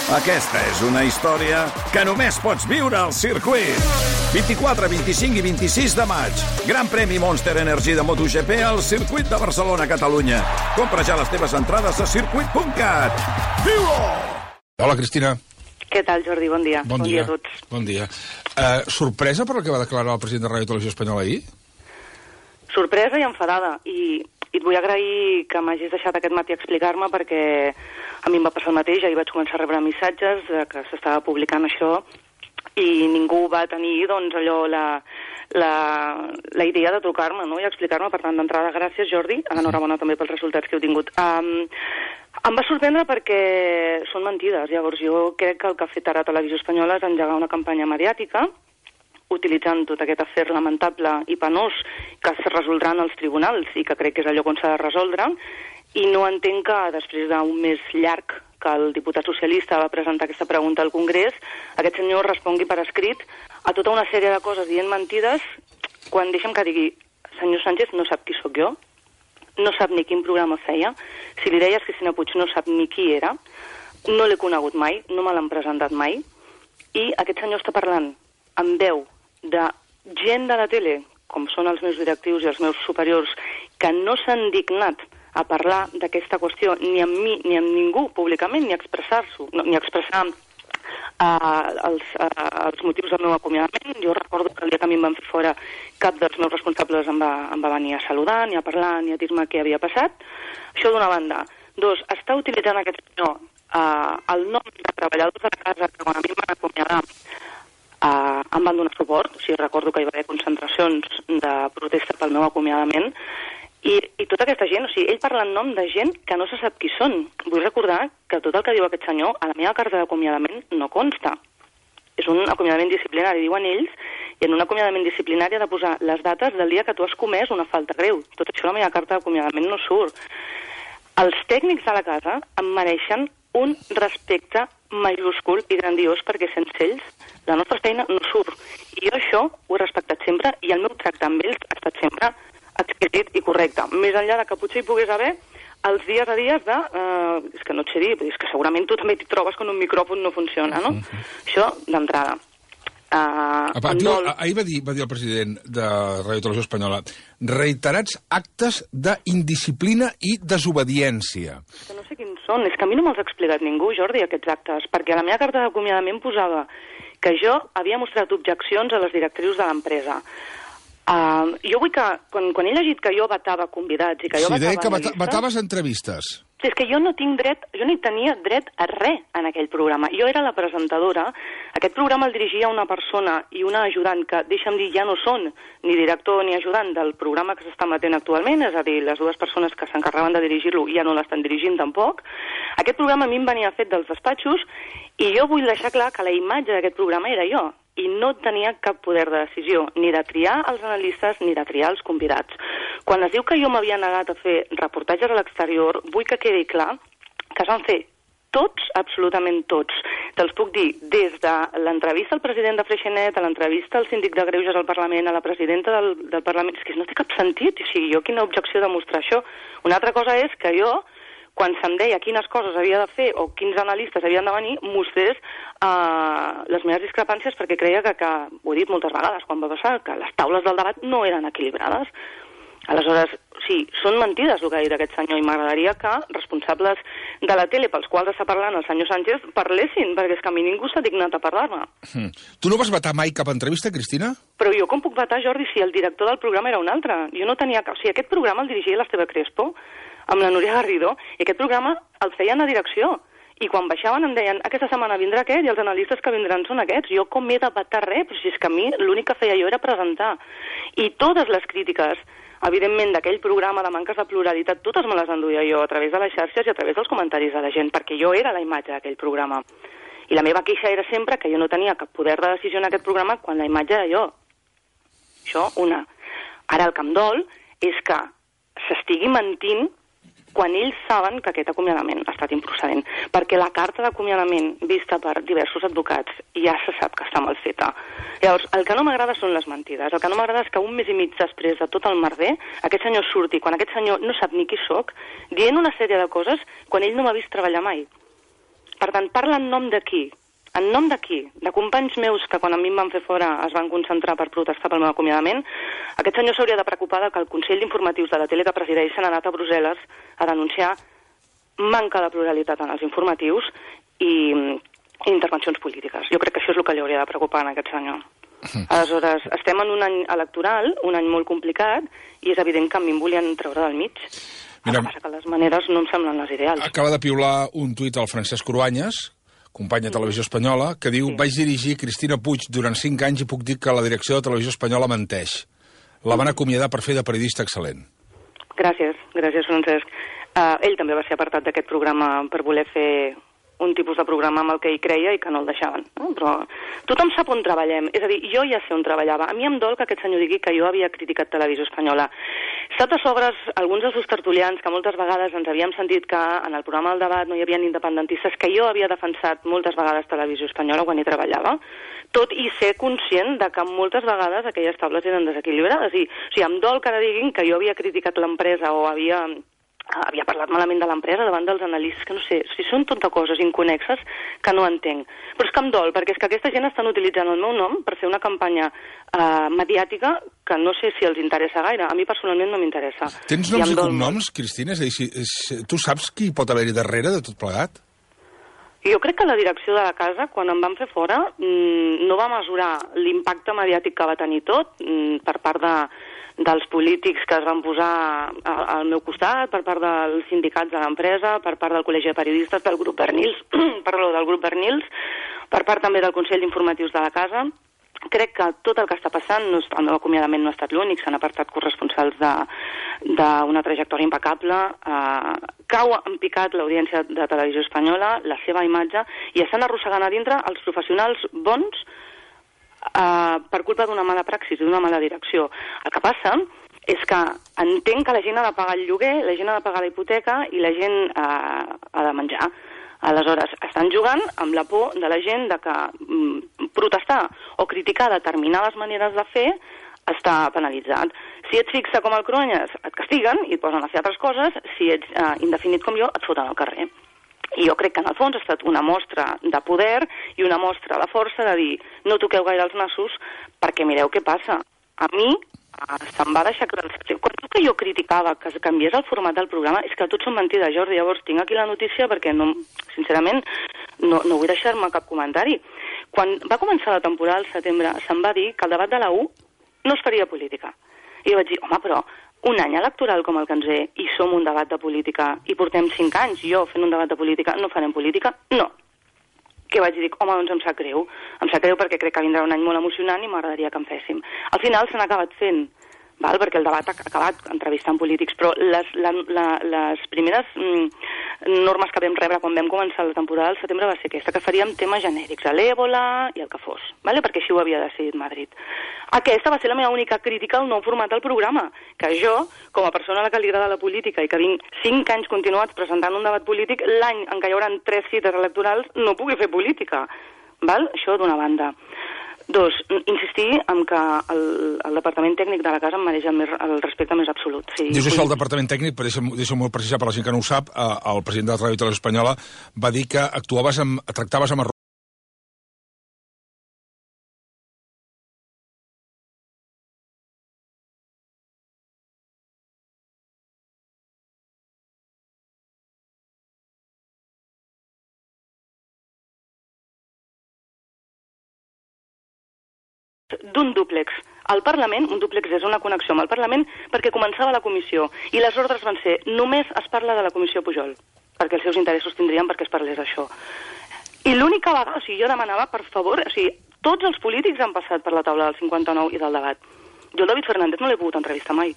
Aquesta és una història que només pots viure al circuit. 24, 25 i 26 de maig. Gran premi Monster Energy de MotoGP al circuit de Barcelona, Catalunya. Compra ja les teves entrades a circuit.cat. Viu-ho! Hola, Cristina. Què tal, Jordi? Bon dia. Bon dia a tots. Bon dia. Sorpresa per el que va declarar el president de Ràdio Televisió Espanyola ahir? Sorpresa i enfadada. I et vull agrair que m'hagis deixat aquest matí explicar-me, perquè a mi em va passar el mateix. Ahir vaig començar a rebre missatges que s'estava publicant això i ningú va tenir, doncs, allò, la idea de trucar-me, no?, i explicar-me. Per tant, d'entrada, gràcies, Jordi. Enhorabona també pels resultats que heu tingut. Em va sorprendre perquè són mentides. Llavors, jo crec que el que ha fet ara Televisió Espanyola és engegar una campanya mediàtica utilitzant tot aquest afer lamentable i penós que es resoldrà en els tribunals i que crec que és allò on s'ha de resoldre, i no entenc que després d'un mes llarg que el diputat socialista va presentar aquesta pregunta al Congrés, aquest senyor respongui per escrit a tota una sèrie de coses dient mentides, quan deixa'm que digui, senyor Sánchez no sap qui sóc jo, no sap ni quin programa feia, si li deies Cristina Puig no sap ni qui era, no l'he conegut mai, no me l'han presentat mai, i aquest senyor està parlant amb veu de gent de la tele, com són els meus directius i els meus superiors, que no s'han dignat a parlar d'aquesta qüestió ni amb mi ni amb ningú públicament, ni expressar-s'ho, ni expressar els motius del meu acomiadament. Jo recordo que el dia que a mi em van fer fora, cap dels meus responsables em va venir a saludar, ni a parlar, ni a dir-me què havia passat. Això d'una banda. Dos, està utilitzant aquest senyor el nom de treballadors de la casa que quan a mi em van acomiadar em van donar suport. O sigui, recordo que hi va haver concentracions de protesta pel meu acomiadament, i tota aquesta gent, o sigui, ell parla en nom de gent que no se sap qui són. Vull recordar que tot el que diu aquest senyor a la meva carta d'acomiadament no consta. És un acomiadament disciplinari, diuen ells, i en un acomiadament disciplinari ha de posar les dates del dia que tu has comès una falta greu. Tot això a la meva carta d'acomiadament no surt. Els tècnics de la casa em mereixen un respecte majúscul i grandiós, perquè sense ells la nostra feina no surt. I jo això ho he respectat sempre, i el meu tracte amb ells ha estat sempre exquisit i correcte. Més enllà de que potser hi pogués haver els dies a dies de... és que no et sé dir, és que segurament tu també t'hi trobes quan un micròfon no funciona, no? Això d'entrada. Ahir va dir el president de Ràdio Televisió Espanyola reiterats actes d'indisciplina i desobediència. Que no sé quins són, és que a mi no me'ls ha explicat ningú, Jordi, aquests actes, perquè a la meva carta d'acomiadament posava que jo havia mostrat objeccions a les directrius de l'empresa. Jo vull que, quan he llegit que jo vetava convidats i que jo vetava... Sí, deia que vetaves entrevistes. Sí, és que jo no tinc dret, jo no hi tenia dret a res en aquell programa. Jo era la presentadora, aquest programa el dirigia una persona i una ajudant que, deixa'm dir, ja no són ni director ni ajudant del programa que s'està emetent actualment, és a dir, les dues persones que s'encarregaven de dirigir-lo ja no l'estan dirigint tampoc. Aquest programa a mi em venia fet dels despatxos i jo vull deixar clar que la imatge d'aquest programa era jo, i no tenia cap poder de decisió, ni de triar els analistes ni de triar els convidats. Quan es diu que jo m'havia negat a fer reportatges a l'exterior, vull que quedi clar que es van fer tots, absolutament tots. Te'ls puc dir, des de l'entrevista al president de Freixenet, a l'entrevista al síndic de Greuges al Parlament, a la presidenta del Parlament, és que no té cap sentit. O sigui, jo quina objecció de mostrar això. Una altra cosa és que jo, quan se'm deia quines coses havia de fer o quins analistes havien de venir, mostrés les meves discrepàncies, perquè creia que, ho he dit moltes vegades quan va passar, que les taules del debat no eren equilibrades. Aleshores, sí, són mentides el que ha dit aquest senyor, i m'agradaria que responsables de la tele pels quals està parlant el senyor Sánchez parlessin, perquè és que a mi ningú s'ha dignat a parlar-me. Tu no vas vetar mai cap entrevista, Cristina? Però jo com puc vetar, Jordi, si el director del programa era un altre? Jo no tenia cap... O sigui, aquest programa el dirigia l'Esteve Crespo, amb la Núria Garrido, i aquest programa el feien a direcció. I quan baixaven em deien, aquesta setmana vindrà aquest i els analistes que vindran són aquests. Jo com m'he de vetar res? Però si és que a mi l'únic que feia jo era presentar. I totes les crítiques, evidentment, d'aquell programa de manques de pluralitat, totes me les enduia jo a través de les xarxes i a través dels comentaris de la gent, perquè jo era la imatge d'aquell programa. I la meva queixa era sempre que jo no tenia cap poder de decisió en aquest programa quan la imatge era jo. Això, una. Ara el que em dol és que s'estigui mentint quan ells saben que aquest acomiadament ha estat improcedent, perquè la carta d'acomiadament vista per diversos advocats ja se sap que està mal feta. Llavors, el que no m'agrada són les mentides. El que no m'agrada és que un mes i mig després de tot el merder, aquest senyor surti, quan aquest senyor no sap ni qui sóc, dient una sèrie de coses quan ell no m'ha vist treballar mai. Per tant, parla en nom de qui? En nom de qui? De companys meus que quan a mi em van fer fora es van concentrar per protestar pel meu acomiadament? Aquest senyor s'hauria de preocupar que el Consell d'Informatius de la tele que presideix s'ha anat a Brussel·les a denunciar manca de pluralitat en els informatius i intervencions polítiques. Jo crec que això és el que li hauria de preocupar a aquest senyor. Aleshores, estem en un any electoral, un any molt complicat, i és evident que a mi em volien treure del mig. El que passa que les maneres no em semblen les ideals. Acaba de piular un tuit al Francesc Cruanyes, company de Televisió Espanyola, que diu: vaig dirigir Cristina Puig durant 5 anys i puc dir que la direcció de Televisió Espanyola menteix. La van acomiadar per fer de periodista excel·lent. Gràcies, Francesc. Ell també va ser apartat d'aquest programa per voler fer un tipus de programa amb el que ell creia i que no el deixaven. Però tothom sap on treballem. És a dir, jo ja sé on treballava. A mi em dol que aquest senyor digui que jo havia criticat Televisió Espanyola. Sota sobres, alguns dels seus tertulians, que moltes vegades ens havíem sentit que en el programa del debat no hi havia independentistes, que jo havia defensat moltes vegades Televisió Espanyola quan hi treballava, tot i ser conscient de que moltes vegades aquelles taules eren desequilibrades. O sigui, em dol que ara diguin que jo havia criticat l'empresa o havia parlat malament de l'empresa davant dels analistes, que no sé, són tot de coses inconexes que no entenc. Però és que em dol, perquè és que aquesta gent estan utilitzant el meu nom per fer una campanya mediàtica que no sé si els interessa gaire. A mi personalment no m'interessa. Tens noms i cognoms, Cristina? És a dir, tu saps qui pot haver-hi darrere de tot plegat? Jo crec que la direcció de la casa, quan em van fer fora, no va mesurar l'impacte mediàtic que va tenir tot per part dels polítics que es van posar al meu costat, per part dels sindicats de l'empresa, per part del Col·legi de Periodistes, del grup Bernils, per part també del Consell d'Informatius de la casa. Crec que tot el que està passant, el meu acomiadament no ha estat l'únic, s'han apartat corresponsals d'una trajectòria impecable, cau en picat l'audiència de Televisió Espanyola, la seva imatge, i estan arrossegant a dintre els professionals bons per culpa d'una mala praxis, d'una mala direcció. El que passa és que entenc que la gent ha de pagar el lloguer, la gent ha de pagar la hipoteca i la gent ha de menjar. Aleshores, estan jugant amb la por de la gent de que protestar o criticar determinades maneres de fer està penalitzat. Si ets fixe com el Cruanyes, et castiguen i et posen a fer altres coses. Si ets indefinit com jo, et foten al carrer. I jo crec que en el fons ha estat una mostra de poder i una mostra de força de dir no toqueu gaire els nassos perquè mireu què passa. A mi se'm va deixar clar. Quan que jo criticava que es canviés el format del programa, és que tot són mentides, Jordi. Llavors tinc aquí la notícia perquè, sincerament, no vull deixar-me cap comentari. Quan va començar la temporada al setembre, se'm va dir que el debat de la U no es faria política. I jo vaig dir, home, però un any electoral com el que ens ve i som un debat de política i portem 5 anys jo fent un debat de política, no farem política? No. Que vaig dir, home, doncs em sap greu. Em sap greu perquè crec que vindrà un any molt emocionant i m'agradaria que en féssim. Al final s'han acabat fent, perquè el debat ha acabat entrevistant polítics, però les primeres normes que vam rebre quan vam començar la temporada del setembre va ser aquesta, que faríem temes genèrics, l'èbola i el que fos, perquè així ho havia decidit Madrid. Aquesta va ser la meva única crítica al nou format del programa, que jo, com a persona a la que li agrada la política i que vinc 5 anys continuats presentant un debat polític, l'any en què hi haurà 3 cites electorals no pugui fer política. Això d'una banda. 2, insistir en que el departament tècnic de la casa em mereix el respecte més absolut. Sí, dius això al departament tècnic, però deixa'm precisar per la gent que no ho sap, el president de la Ràdio i Televisió Espanyola va dir que tractaves amb d'un dúplex al Parlament. Un dúplex és una connexió amb el Parlament perquè començava la comissió i les ordres van ser només es parla de la comissió Pujol, perquè els seus interessos tindrien perquè es parlés d'això. I l'única vegada, jo demanava, per favor, tots els polítics han passat per la taula del 59 i del debat. Jo el David Fernández no l'he pogut entrevistar mai.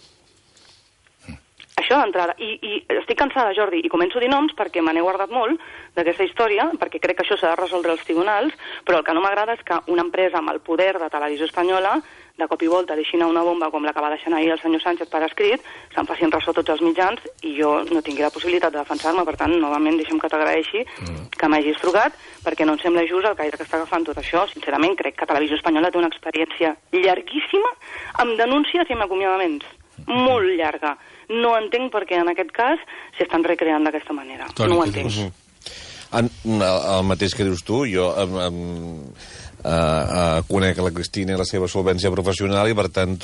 Això d'entrada. I estic cansada, Jordi, i començo a dir noms perquè me n'he guardat molt d'aquesta història, perquè crec que això s'ha de resoldre als tribunals, però el que no m'agrada és que una empresa amb el poder de Televisió Espanyola, de cop i volta deixin una bomba com la que va deixar ahir el senyor Sánchez per escrit, se'n facin ressò tots els mitjans i jo no tingui la possibilitat de defensar-me. Per tant, novament, deixa'm que t'agraeixi que m'hagis trucat, perquè no em sembla just el caire que està agafant tot això. Sincerament, crec que Televisió Espanyola té una experiència llarguíssima amb denúncies i amb acomiadaments. Molt llarga. No entenc per què en aquest cas s'estan recreant d'aquesta manera. Toni, no ho entenc. El mateix que dius tu, jo conec la Cristina i la seva solvència professional i, per tant,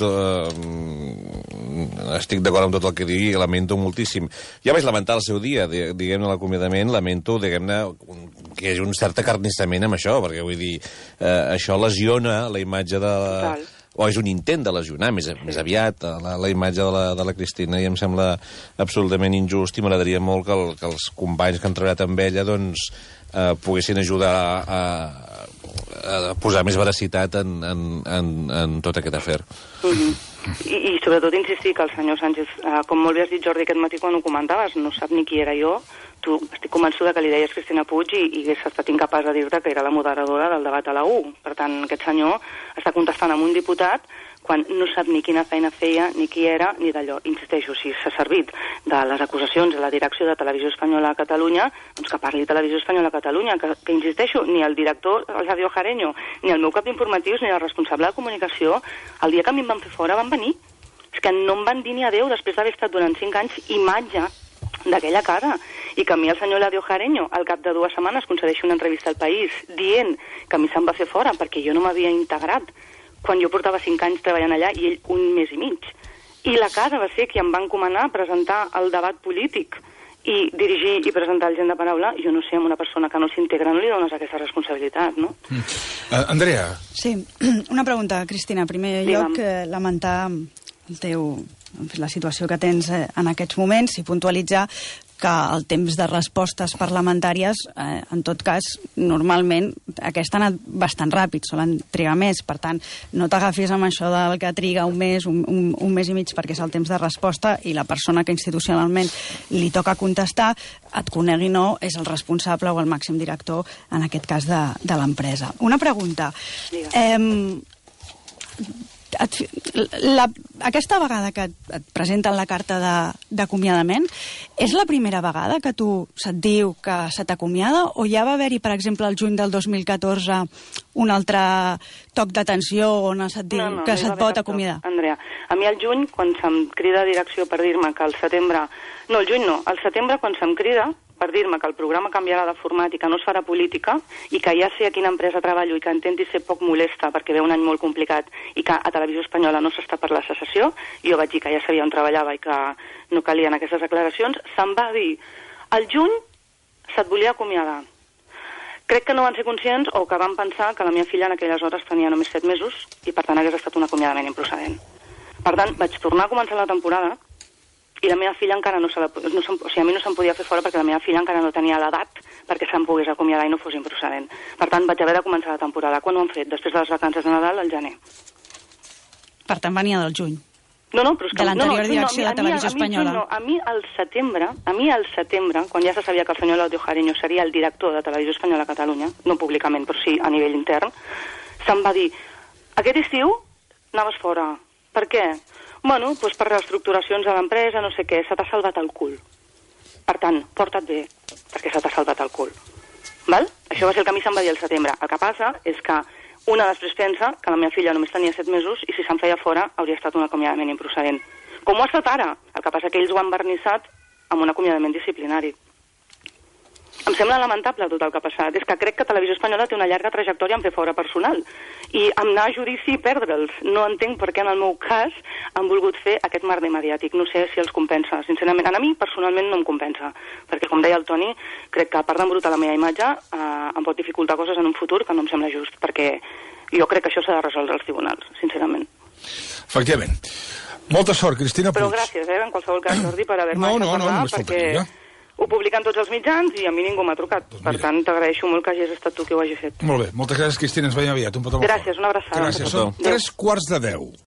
estic d'acord amb tot el que digui i lamento moltíssim. Ja vaig lamentar el seu dia, diguem-ne, l'acomiadament, lamento, diguem-ne, que hi hagi un cert acarnissament amb això, perquè, vull dir, això lesiona la imatge de la... o és un intent de lesionar, més aviat, la imatge de la Cristina, i em sembla absolutament injust, i m'agradaria molt que els companys que han treballat amb ella, doncs, poguessin ajudar a posar més veracitat en tot aquest afer. I sobretot insistir que el senyor Sánchez, com molt bé has dit, Jordi, aquest matí quan ho comentaves, no sap ni qui era jo. Tu estic convençuda que li deies Cristina Puig i hagués estat incapaç de dir-te que era la moderadora del debat a la U. Per tant, aquest senyor està contestant amb un diputat quan no sap ni quina feina feia, ni qui era, ni d'allò. Insisteixo, si s'ha servit de les acusacions de la direcció de Televisió Espanyola a Catalunya, doncs que parli Televisió Espanyola a Catalunya, que insisteixo, ni el director, el Javier Jareño, ni el meu cap d'informatius, ni el responsable de comunicació, el dia que a mi em van fer fora van venir. És que no em van dir ni adéu després d'haver estat durant 5 anys imatge d'aquella casa, i que a mi el senyor Eladio Jareño al cap de 2 setmanes concedeixi una entrevista al País dient que a mi se'm va fer fora perquè jo no m'havia integrat quan jo portava 5 anys treballant allà i ell 1 mes i mig. I la casa va ser qui em va encomanar a presentar el debat polític i dirigir i presentar el gent de paraula. Jo no sé, amb una persona que no s'integra no li dones aquesta responsabilitat, no? Andrea. Sí, una pregunta, Cristina. En primer lloc, lamentar la situació que tens en aquests moments i puntualitzar que el temps de respostes parlamentàries, en tot cas, normalment, aquesta ha anat bastant ràpid, solen trigar més. Per tant, no t'agafis amb això del que triga un mes i mig, perquè és el temps de resposta i la persona que institucionalment li toca contestar, et conegui o no, és el responsable o el màxim director, en aquest cas, de l'empresa. Una pregunta. Aquesta vegada que et presenten la carta d'acomiadament, és la primera vegada que se't diu que se t'acomiada, o ja va haver-hi, per exemple, el juny del 2014 un altre toc d'atenció on se't diu que se't pot acomiadar? Andrea, a mi el juny, quan se'm crida a direcció per dir-me que al setembre... No, el juny no, al setembre, quan se'm crida per dir-me que el programa canviarà de format i que no es farà política i que ja sé a quina empresa treballo i que intenti ser poc molesta perquè ve un any molt complicat i que a Televisió Espanyola no s'està per la secessió, jo vaig dir que ja sabia on treballava i que no calien aquestes declaracions, se'm va dir al juny se't volia acomiadar. Crec que no van ser conscients o que van pensar que la meva filla en aquelles hores tenia només 7 mesos i per tant hagués estat un acomiadament improcedent. Per tant, vaig tornar a començar la temporada i la meva filla encara a mi no se'm podia fer fora perquè la meva filla encara no tenia l'edat perquè se'm pogués acomiadar i no fos improcedent. Per tant, vaig haver de començar la temporada. Quan ho han fet? Després de les vacances de Nadal, al gener. Per tant, venia del juny. No, però és que... De l'anterior direcció de Televisió Espanyola. A mi al setembre, quan ja se sabia que el senyor Eladio Jareño seria el director de Televisió Espanyola a Catalunya, no públicament, però sí a nivell intern, se'm va dir, aquest estiu anaves fora. Per què? Bueno, doncs per reestructuracions a l'empresa, no sé què, se t'ha salvat el cul. Per tant, porta't bé, perquè se t'ha salvat el cul. Val? Això va ser el que a mi se'm va dir al setembre. El que passa és que una després pensa que la meva filla només tenia 7 mesos i si se'm feia fora hauria estat un acomiadament improcedent. Com ho ha estat ara? El que passa que ells ho han vernissat amb un acomiadament disciplinari. Em sembla lamentable tot el que ha passat. És que crec que Televisió Espanyola té una llarga trajectòria en fer fora personal. I anar a judici i perdre'ls. No entenc per què en el meu cas han volgut fer aquest merder mediàtic. No sé si els compensa. Sincerament, a mi personalment no em compensa. Perquè, com deia el Toni, crec que a part d'embrutar la meva imatge em pot dificultar coses en un futur que no em sembla just. Perquè jo crec que això s'ha de resoldre als tribunals, sincerament. Efectivament. Molta sort, Cristina Puig. Però gràcies, en qualsevol cas, Jordi, per haver-me deixat parlar, perquè ho publiquen tots els mitjans i a mi ningú m'ha trucat. Doncs per tant, t'agraeixo molt que hagis estat tu qui ho hagi fet. Molt bé, moltes gràcies, Cristina, ens veiem aviat. Un petó molt fort. Gràcies, una abraçada. Gràcies, són 3:15.